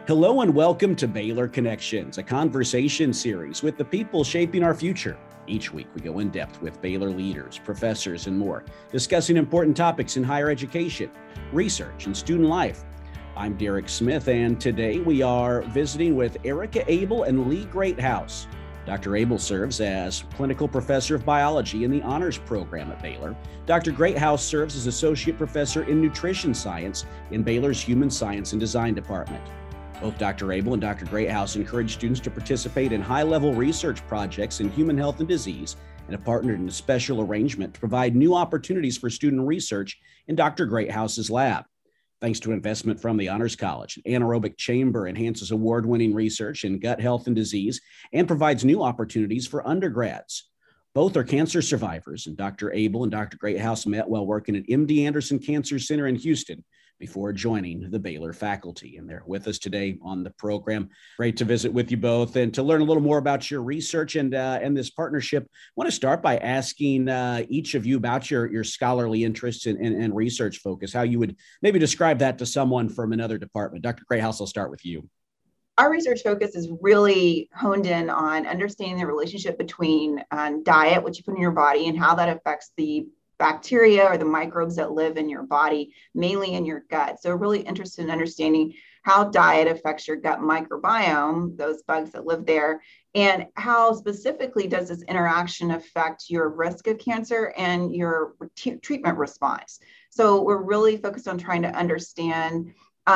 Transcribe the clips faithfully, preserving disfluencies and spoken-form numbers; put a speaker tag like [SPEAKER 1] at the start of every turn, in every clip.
[SPEAKER 1] Hello and welcome to Baylor Connections, a conversation series with the people shaping our future. Each week we go in depth with Baylor leaders, professors, and more, discussing important topics in higher education, research, and student life. I'm Derek Smith, and today we are visiting with Erica Abel and Lee Greathouse. Doctor Abel serves as clinical professor of biology in the honors program at Baylor. Doctor Greathouse serves as associate professor in nutrition science in Baylor's Human Science and Design department. Both Doctor Abel and Doctor Greathouse encourage students to participate in high-level research projects in human health and disease and have partnered in a special arrangement to provide new opportunities for student research in Doctor Greathouse's lab. Thanks to investment from the Honors College, Anaerobic Chamber enhances award-winning research in gut health and disease and provides new opportunities for undergrads. Both are cancer survivors, and Doctor Abel and Doctor Greathouse met while working at M D Anderson Cancer Center in Houston before joining the Baylor faculty. And they're with us today on the program. Great to visit with you both and to learn a little more about your research and uh, and this partnership. I want to start by asking uh, each of you about your, your scholarly interests and, and, and research focus, how you would maybe describe that to someone from another department. Doctor Greathouse, I'll start with you.
[SPEAKER 2] Our research focus is really honed in on understanding the relationship between um, diet, what you put in your body, and how that affects the bacteria or the microbes that live in your body, mainly in your gut. So really interested in understanding how diet affects your gut microbiome, those bugs that live there, and how specifically does this interaction affect your risk of cancer and your t- treatment response. So we're really focused on trying to understand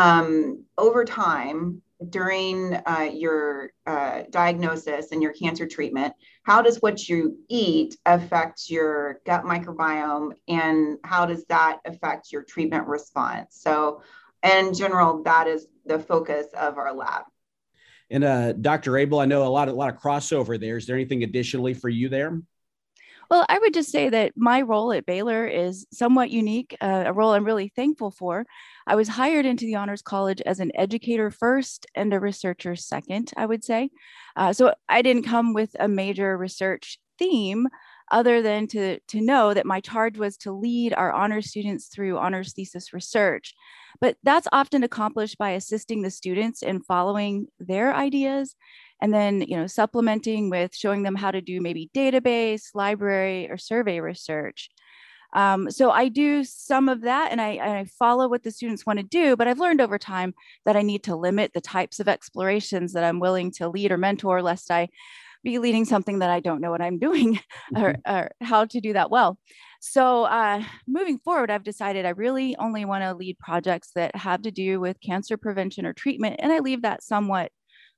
[SPEAKER 2] um, over time, during uh, your uh, diagnosis and your cancer treatment, how does what you eat affect your gut microbiome, and how does that affect your treatment response? So in general, that is the focus of our lab.
[SPEAKER 1] And uh, Doctor Abel, I know a lot, a lot of crossover there. Is there anything additionally for you there?
[SPEAKER 3] Well, I would just say that my role at Baylor is somewhat unique, uh, a role I'm really thankful for. I was hired into the Honors College as an educator first and a researcher second, I would say. Uh, so I didn't come with a major research theme other than to, to know that my charge was to lead our honors students through honors thesis research. But that's often accomplished by assisting the students in following their ideas, and then, you know, supplementing with showing them how to do maybe database, library, or survey research. Um, so I do some of that, and I, and I follow what the students want to do, but I've learned over time that I need to limit the types of explorations that I'm willing to lead or mentor, lest I be leading something that I don't know what I'm doing mm-hmm. or, or how to do that well. So uh, moving forward, I've decided I really only want to lead projects that have to do with cancer prevention or treatment, and I leave that somewhat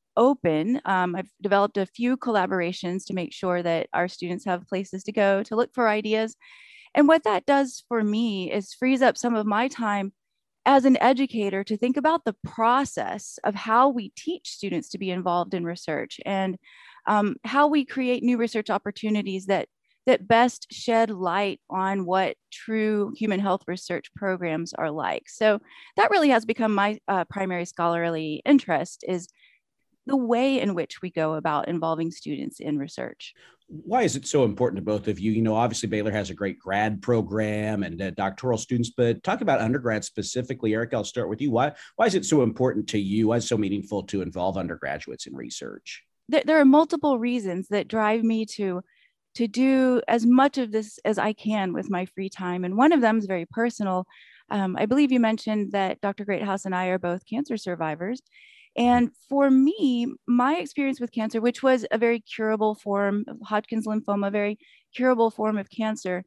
[SPEAKER 3] open. Um, I've developed a few collaborations to make sure that our students have places to go to look for ideas. And what that does for me is frees up some of my time as an educator to think about the process of how we teach students to be involved in research, and um, how we create new research opportunities that that best shed light on what true human health research programs are like. So that really has become my uh, primary scholarly interest, is the way in which we go about involving students in research.
[SPEAKER 1] Why is it so important to both of you? You know, obviously Baylor has a great grad program and uh, doctoral students, but talk about undergrad specifically. Eric, I'll start with you. Why, why is it so important to you? Why is it so meaningful to involve undergraduates in research?
[SPEAKER 3] There, there are multiple reasons that drive me to, to do as much of this as I can with my free time. And one of them is very personal. Um, I believe you mentioned that Doctor Greathouse and I are both cancer survivors. And for me, my experience with cancer, which was a very curable form of Hodgkin's lymphoma, a very curable form of cancer,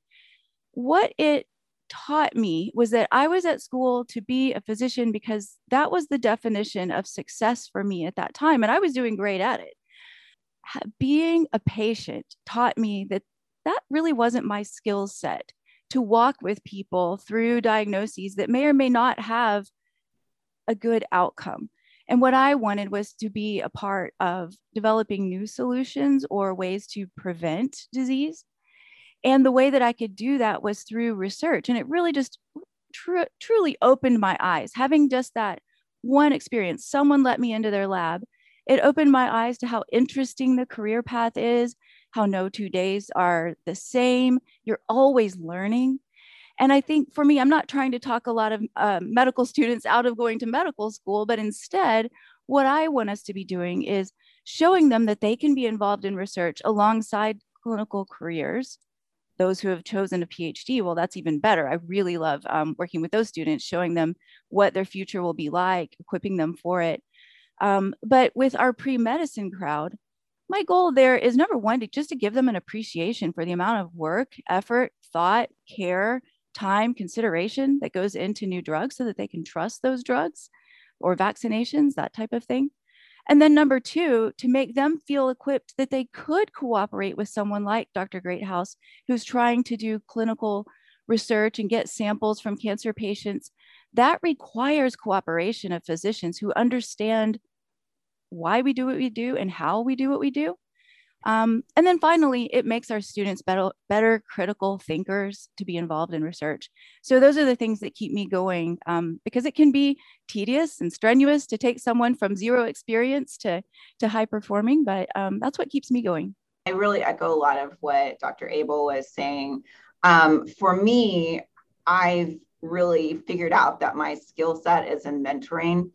[SPEAKER 3] what it taught me was that I was at school to be a physician because that was the definition of success for me at that time. And I was doing great at it. Being a patient taught me that that really wasn't my skill set, to walk with people through diagnoses that may or may not have a good outcome. And what I wanted was to be a part of developing new solutions or ways to prevent disease. And the way that I could do that was through research. And it really just tr- truly opened my eyes. Having just that one experience, someone let me into their lab, it opened my eyes to how interesting the career path is, how no two days are the same. You're always learning. And I think for me, I'm not trying to talk a lot of uh, medical students out of going to medical school, but instead, What I want us to be doing is showing them that they can be involved in research alongside clinical careers. Those who have chosen a PhD, well, that's even better. I really love um, working with those students, showing them what their future will be like, equipping them for it. Um, but with our pre-medicine crowd, my goal there is number one, to just to give them an appreciation for the amount of work, effort, thought, care, time, consideration that goes into new drugs so that they can trust those drugs or vaccinations, that type of thing. And then number two, to make them feel equipped that they could cooperate with someone like Doctor Greathouse, who's trying to do clinical research and get samples from cancer patients. That requires cooperation of physicians who understand why we do what we do and how we do what we do. Um, and then finally, it makes our students better, better critical thinkers to be involved in research. So those are the things that keep me going, um, because it can be tedious and strenuous to take someone from zero experience to, to high performing, but um, that's what keeps me going.
[SPEAKER 2] I really echo a lot of what Doctor Abel was saying. Um, for me, I've really figured out that my skill set is in mentoring.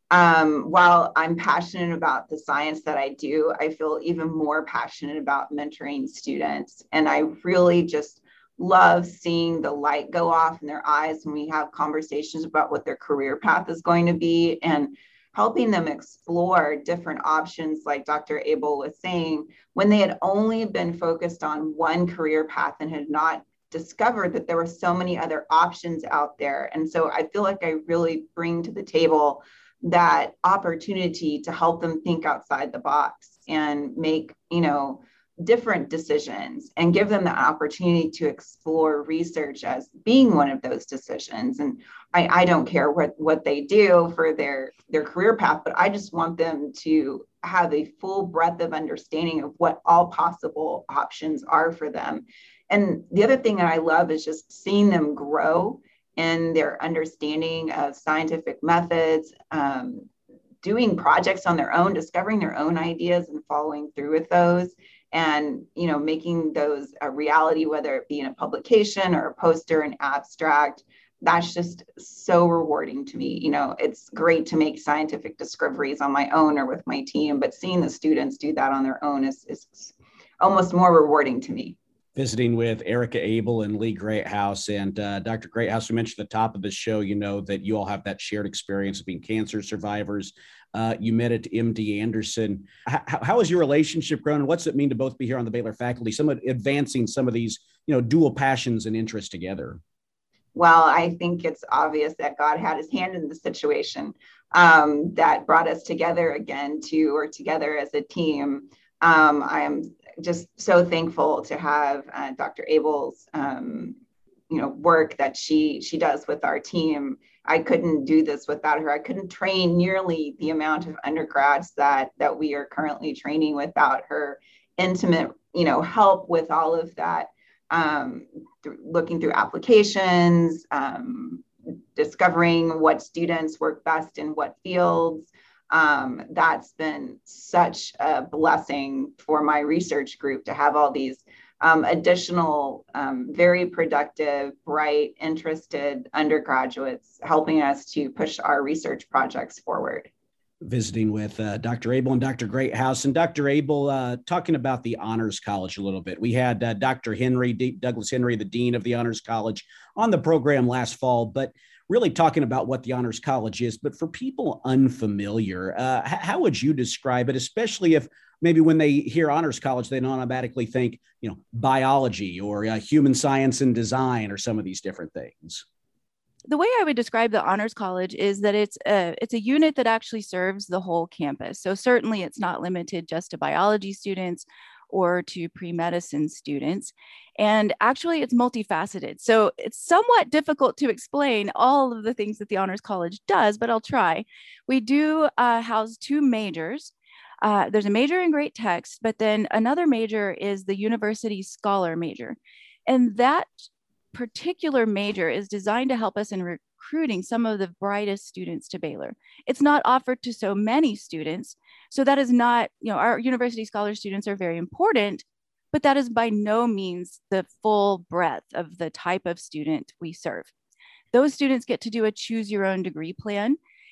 [SPEAKER 2] Um, while I'm passionate about the science that I do, I feel even more passionate about mentoring students. And I really just love seeing the light go off in their eyes when we have conversations about what their career path is going to be, and helping them explore different options, like Doctor Abel was saying, when they had only been focused on one career path and had not discovered that there were so many other options out there. And so I feel like I really bring to the table that opportunity to help them think outside the box and make, you know, different decisions, and give them the opportunity to explore research as being one of those decisions. And I, I don't care what, what they do for their, their career path, but I just want them to have a full breadth of understanding of what all possible options are for them. And the other thing that I love is just seeing them grow in their understanding of scientific methods, um, doing projects on their own, discovering their own ideas and following through with those, and, you know, making those a reality, whether it be in a publication or a poster, an abstract. That's just so rewarding to me. You know, it's great to make scientific discoveries on my own or with my team, but seeing the students do that on their own is, is almost more rewarding to me.
[SPEAKER 1] Visiting with Erica Abel and Lee Greathouse. And uh, Doctor Greathouse, we mentioned at the top of the show, you know, that you all have that shared experience of being cancer survivors. Uh, you met at M D Anderson. H- how has your relationship grown, and what's it mean to both be here on the Baylor faculty, some of advancing some of these, you know, dual passions and interests together?
[SPEAKER 2] Well, I think it's obvious that God had his hand in the situation um, that brought us together again to work together as a team. Um, I am just so thankful to have uh, Doctor Abel's, um, you know, work that she she does with our team. I couldn't do this without her. I couldn't train nearly the amount of undergrads that that we are currently training without her intimate, you know, help with all of that. Um, th- looking through applications, um, discovering what students work best in what fields. Um, that's been such a blessing for my research group to have all these um, additional, um, very productive, bright, interested undergraduates helping us to push our research projects forward.
[SPEAKER 1] Visiting with uh, Doctor Abel and Doctor Greathouse. And Doctor Abel, uh, talking about the Honors College a little bit. We had uh, Doctor Henry, D- Douglas Henry, the Dean of the Honors College, on the program last fall, but really talking about what the Honors College is. But for people unfamiliar, uh, h- how would you describe it, especially if maybe when they hear Honors College, they don't automatically think, you know, biology or uh, human science and design or some of these different things?
[SPEAKER 3] The way I would describe the Honors College is that it's a, it's a unit that actually serves the whole campus. So certainly it's not limited just to biology students or to pre-medicine students. And actually it's multifaceted. So it's somewhat difficult to explain all of the things that the Honors College does, but I'll try. We do uh, house two majors. Uh, there's a major in Great Text, but then another major is the University Scholar major. And that particular major is designed to help us in recruiting some of the brightest students to Baylor. It's not offered to so many students. So that is not, you know, our University Scholar students are very important, but that is by no means the full breadth of the type of student we serve. Those students get to do a choose your own degree plan.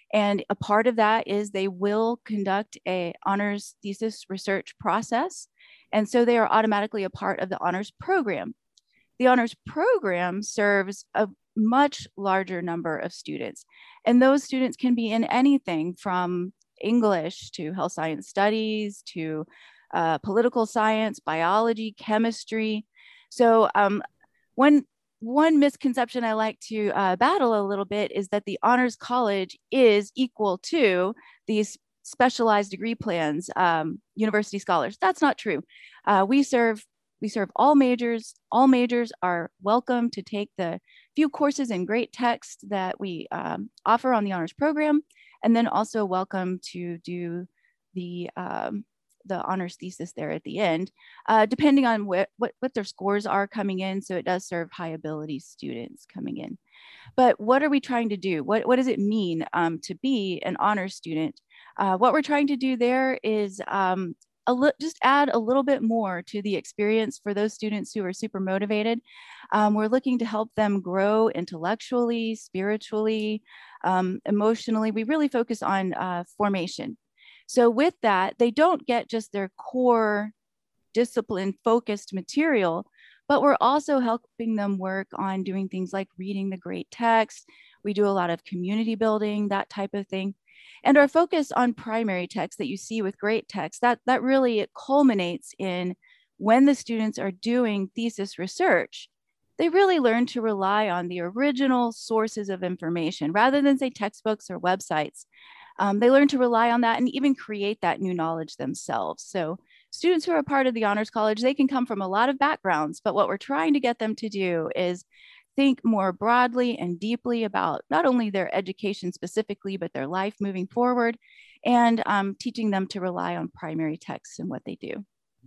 [SPEAKER 3] And a part of that is they will conduct a honors thesis research process. And so they are automatically a part of the honors program. The honors program serves a much larger number of students. And those students can be in anything from English to health science studies to uh, political science, biology, chemistry. So um, one, one misconception I like to uh, battle a little bit is that the Honors College is equal to these specialized degree plans, um, university scholars. That's not true. Uh, we serve We serve all majors. All majors are welcome to take the few courses in great text that we um, offer on the honors program, and then also welcome to do the, um, the honors thesis there at the end, uh, depending on what, what, what their scores are coming in. So it does serve high ability students coming in. But what are we trying to do? What, what does it mean um, to be an honors student? Uh, what we're trying to do there is um, A li- just add a little bit more to the experience for those students who are super motivated. Um, we're looking to help them grow intellectually, spiritually, um, emotionally. We really focus on uh, formation. So with that, they don't get just their core discipline focused material, but we're also helping them work on doing things like reading the great text. We do a lot of community building, that type of thing. And our focus on primary text that you see with great text, that, that really it culminates in when the students are doing thesis research, they really learn to rely on the original sources of information rather than say textbooks or websites. Um, they learn to rely on that and even create that new knowledge themselves. So students who are part of the Honors College, they can come from a lot of backgrounds, but what we're trying to get them to do is think more broadly and deeply about not only their education specifically, but their life moving forward, and um, teaching them to rely on primary texts in what they do.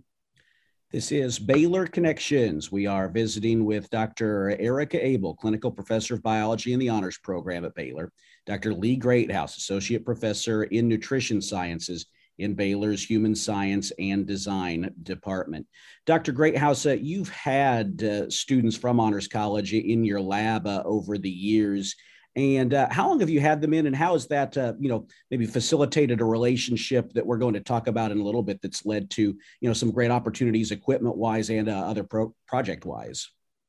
[SPEAKER 1] This is Baylor Connections. We are visiting with Doctor Erica Abel, Clinical Professor of Biology in the Honors Program at Baylor, Doctor Lee Greathouse, Associate Professor in Nutrition Sciences in Baylor's Human Science and Design Department. Doctor Greathouse, uh, you've had uh, students from Honors College in your lab uh, over the years. And uh, how long have you had them in, and how has that, uh, you know, maybe facilitated a relationship that we're going to talk about in a little bit that's led to, you know, some great opportunities equipment-wise and uh, other pro- project-wise?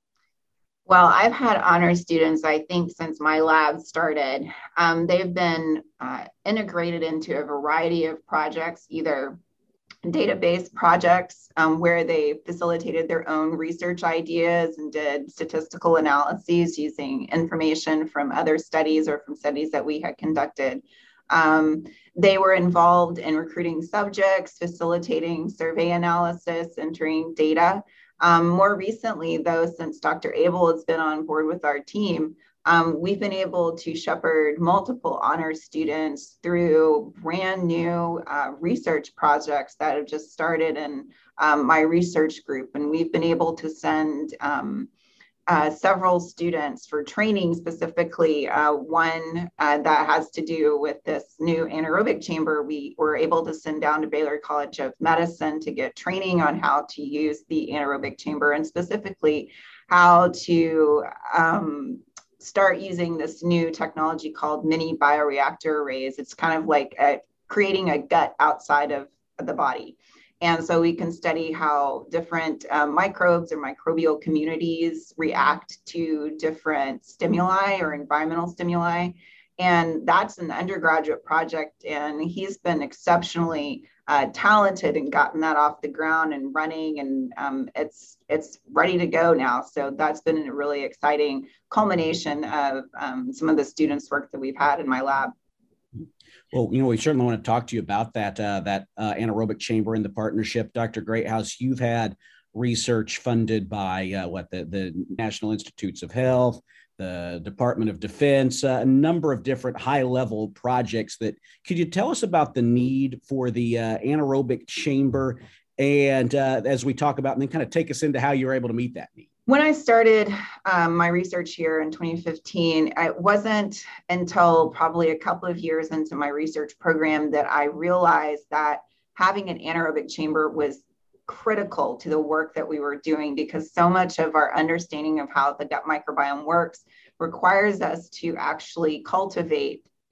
[SPEAKER 2] Well, I've had honor students, I think, since my lab started. Um, they've been uh, integrated into a variety of projects, either database projects um, where they facilitated their own research ideas and did statistical analyses using information from other studies or from studies that we had conducted. Um, they were involved in recruiting subjects, facilitating survey analysis, entering data. Um, more recently, though, since Doctor Abel has been on board with our team, um, we've been able to shepherd multiple honors students through brand new uh, research projects that have just started in um, my research group. And we've been able to send um, uh, several students for training, specifically uh, one uh, that has to do with this new anaerobic chamber. We were able to send down to Baylor College of Medicine to get training on how to use the anaerobic chamber, and specifically how to um, start using this new technology called mini bioreactor arrays. It's kind of like a, creating a gut outside of the body. And so we can study how different um, microbes or microbial communities react to different stimuli or environmental stimuli. And that's an undergraduate project. And he's been exceptionally uh, talented and gotten that off the ground and running. And um, it's it's ready to go now. So that's been a really exciting culmination of um, some of the students' work that we've had in my lab.
[SPEAKER 1] Well, you know, we certainly want to talk to you about that, uh, that uh, anaerobic chamber and the partnership. Doctor Greathouse, you've had research funded by uh, what, the, the National Institutes of Health, the Department of Defense, uh, a number of different high-level projects. That could you tell us about the need for the uh, anaerobic chamber, and uh, as we talk about, and then kind of take us into how you were able to meet that need?
[SPEAKER 2] When I started um, my research here in twenty fifteen, it wasn't until probably a couple of years into my research program that I realized that having an anaerobic chamber was critical to the work that we were doing, because so much of our understanding of how the gut microbiome works requires us to actually cultivate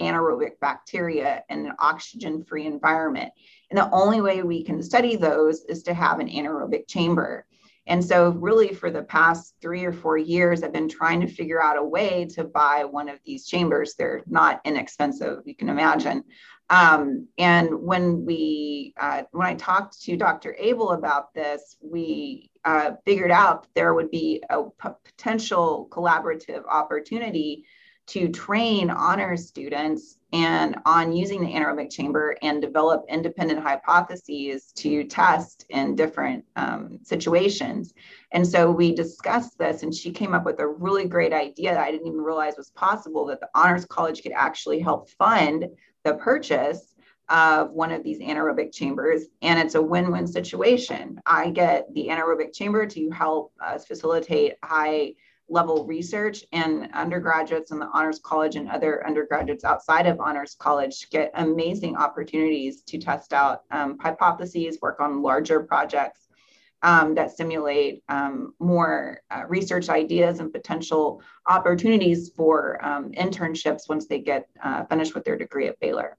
[SPEAKER 2] anaerobic bacteria in an oxygen-free environment. And the only way we can study those is to have an anaerobic chamber. And so really for the past three or four years, I've been trying to figure out a way to buy one of these chambers. They're not inexpensive, you can imagine. Um, and when we, uh, when I talked to Doctor Abel about this, we uh, figured out there would be a p- potential collaborative opportunity to train honors students and on using the anaerobic chamber and develop independent hypotheses to test in different um, situations. And so we discussed this, and she came up with a really great idea that I didn't even realize was possible, that the Honors College could actually help fund the purchase of one of these anaerobic chambers. And it's a win-win situation. I get the anaerobic chamber to help us facilitate high level research, and undergraduates in the Honors College and other undergraduates outside of Honors College get amazing opportunities to test out um, hypotheses, work on larger projects um, that simulate um, more uh, research ideas and potential opportunities for um, internships once they get uh, finished with their degree at Baylor.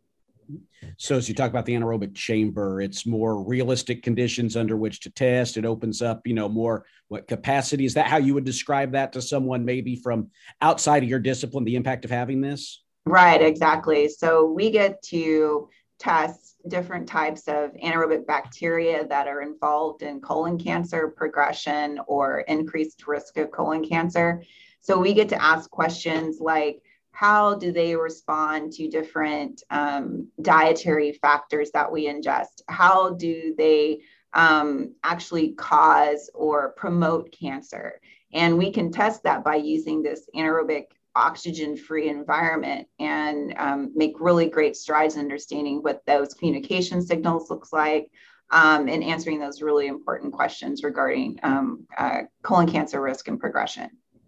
[SPEAKER 1] So as you talk about the anaerobic chamber, it's more realistic conditions under which to test. It opens up, you know, more what capacity. Is that how you would describe that to someone maybe from outside of your discipline, the impact of having this?
[SPEAKER 2] Right, exactly. So we get to test different types of anaerobic bacteria that are involved in colon cancer progression or increased risk of colon cancer. So we get to ask questions like, how do they respond to different um, dietary factors that we ingest? How do they um, actually cause or promote cancer? And we can test that by using this anaerobic oxygen-free environment and um, make really great strides in understanding what those communication signals looks like um, and answering those really important questions regarding um, uh, colon cancer risk and progression.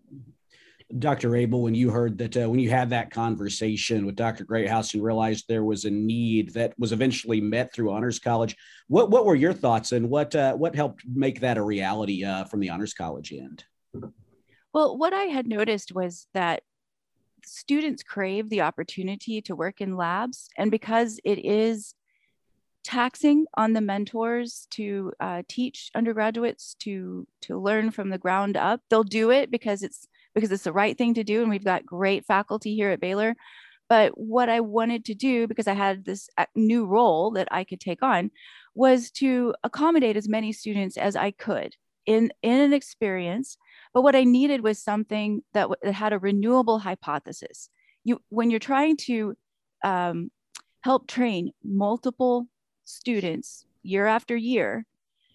[SPEAKER 1] Doctor Abel, when you heard that, uh, when you had that conversation with Doctor Greathouse and realized there was a need that was eventually met through Honors College, what what were your thoughts, and what uh, what helped make that a reality uh, from the Honors College end?
[SPEAKER 3] Well, what I had noticed was that students crave the opportunity to work in labs, and because it is taxing on the mentors to uh, teach undergraduates to to learn from the ground up, they'll do it because it's because it's the right thing to do. And we've got great faculty here at Baylor. But what I wanted to do, because I had this new role that I could take on, was to accommodate as many students as I could in, in an experience. But what I needed was something that, w- that had a renewable hypothesis. You, when you're trying to um, help train multiple students year after year,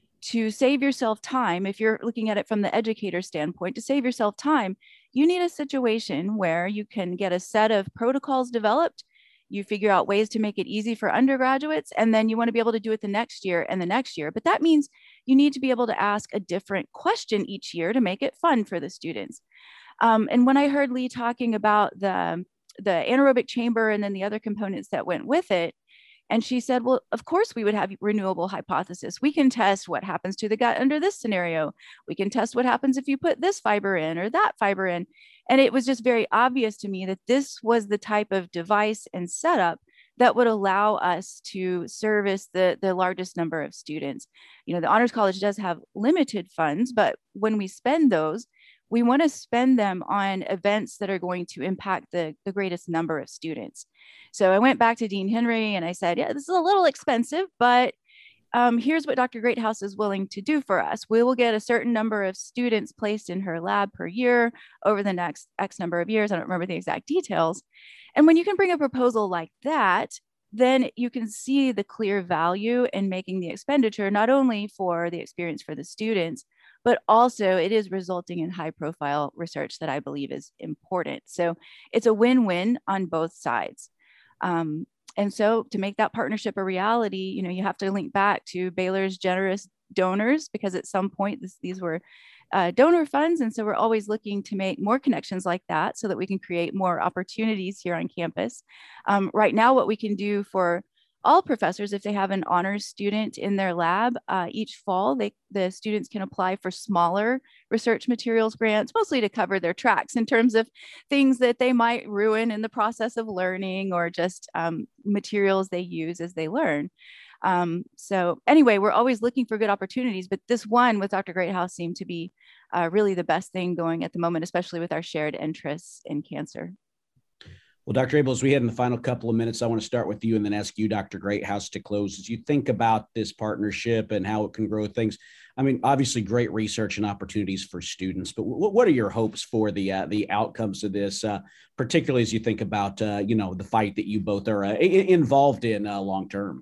[SPEAKER 3] to save yourself time, if you're looking at it from the educator standpoint, to save yourself time, you need a situation where you can get a set of protocols developed, you figure out ways to make it easy for undergraduates, and then you want to be able to do it the next year and the next year. But that means you need to be able to ask a different question each year to make it fun for the students. Um, and when I heard Lee talking about the, the anaerobic chamber and then the other components that went with it, and she said, well, of course we would have renewable hypothesis. We can test what happens to the gut under this scenario. We can test what happens if you put this fiber in or that fiber in. And it was just very obvious to me that this was the type of device and setup that would allow us to service the, the largest number of students. You know, the Honors College does have limited funds, but when we spend those, we want to spend them on events that are going to impact the, the greatest number of students. So I went back to Dean Henry and I said, yeah, this is a little expensive, but um, here's what Doctor Greathouse is willing to do for us. We will get a certain number of students placed in her lab per year over the next X number of years. I don't remember the exact details. And when you can bring a proposal like that, then you can see the clear value in making the expenditure, not only for the experience for the students, but also it is resulting in high profile research that I believe is important. So it's a win-win on both sides. Um, and so to make that partnership a reality, you know, you have to link back to Baylor's generous donors, because at some point this, these were uh, donor funds. And so we're always looking to make more connections like that so that we can create more opportunities here on campus. Um, right now, what we can do for all professors, if they have an honors student in their lab, uh, each fall, they, the students can apply for smaller research materials grants, mostly to cover their tracks in terms of things that they might ruin in the process of learning, or just um, materials they use as they learn. Um, so anyway, we're always looking for good opportunities, but this one with Doctor Greathouse seemed to be uh, really the best thing going at the moment, especially with our shared interests in cancer.
[SPEAKER 1] Well, Doctor Abel, as we head in the final couple of minutes, I want to start with you and then ask you, Doctor Greathouse, to close. As you think about this partnership and how it can grow things, I mean, obviously great research and opportunities for students, but w- what are your hopes for the uh, the outcomes of this, uh, particularly as you think about, uh, you know, the fight that you both are uh, involved in uh, long term?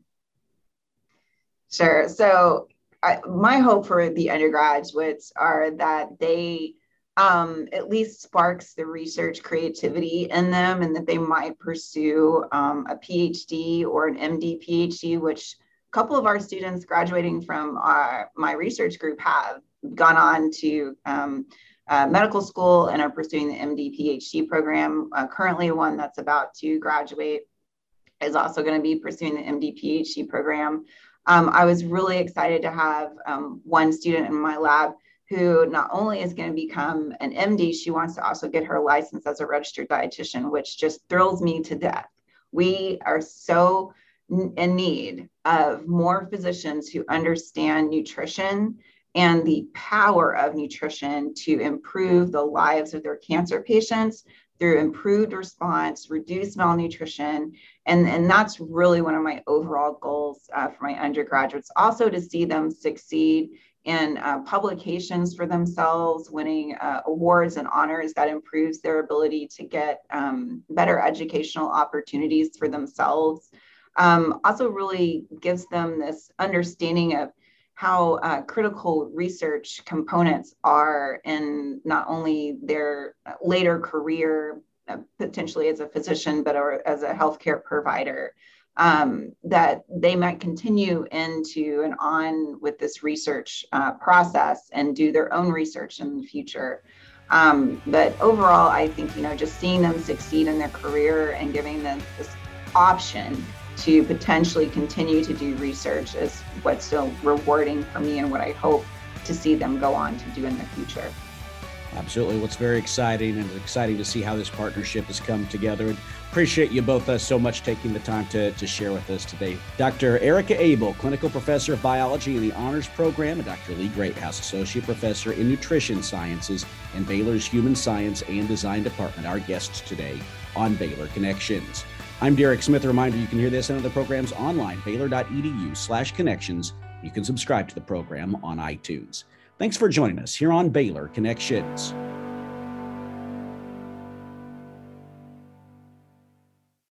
[SPEAKER 2] Sure. So I, my hope for the undergraduates are that they Um, at least sparks the research creativity in them, and that they might pursue um, a PhD or an M D PhD, which a couple of our students graduating from our, my research group have gone on to um, uh, medical school and are pursuing the M D PhD program. Uh, currently, one that's about to graduate is also going to be pursuing the M D PhD program. Um, I was really excited to have um, one student in my lab who not only is going to become an M D, she wants to also get her license as a registered dietitian, which just thrills me to death. We are so in need of more physicians who understand nutrition and the power of nutrition to improve the lives of their cancer patients through improved response, reduced malnutrition. And, and that's really one of my overall goals uh, for my undergraduates, also to see them succeed in uh, publications for themselves, winning uh, awards and honors that improves their ability to get um, better educational opportunities for themselves. Um, also really gives them this understanding of how uh, critical research components are in not only their later career, uh, potentially as a physician, but or as a healthcare provider. Um, that they might continue into and on with this research uh, process and do their own research in the future. Um, but overall, I think, you know, just seeing them succeed in their career and giving them this option to potentially continue to do research is what's so rewarding for me, and what I hope to see them go on to do in the future.
[SPEAKER 1] Absolutely. What's very exciting, and it's exciting to see how this partnership has come together. And appreciate you both uh, so much taking the time to, to share with us today. Doctor Erica Abel, Clinical Professor of Biology in the Honors Program, and Doctor Lee Greathouse, Associate Professor in Nutrition Sciences in Baylor's Human Science and Design Department, our guests today on Baylor Connections. I'm Derek Smith. A reminder, you can hear this and other programs online, baylor.edu slash connections. You can subscribe to the program on iTunes. Thanks for joining us here on Baylor Connections.